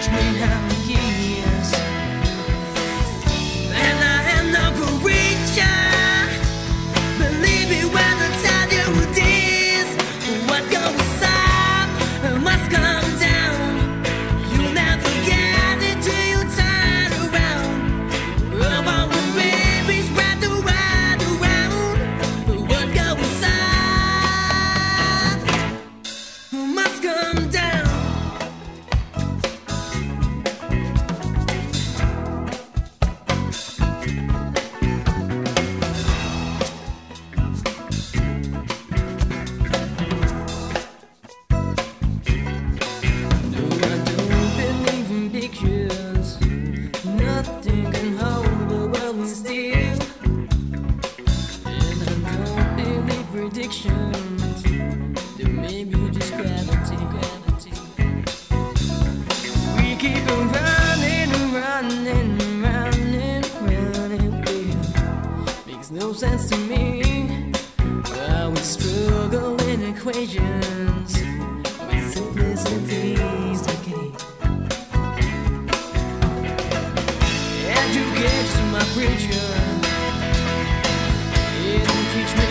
me how he is. And I am no preacher. Believe me when I tell you this. What goes up must come down. You'll never get it till you turn around. About the baby spread the word around. What goes up must come down. Nothing can hold the world still, and I don't believe predictions. They may be just gravity. We keep on running, running, running, running. Makes no sense to me. While we struggle in equations with simplicity's decay. Education, my preacher, it will teach me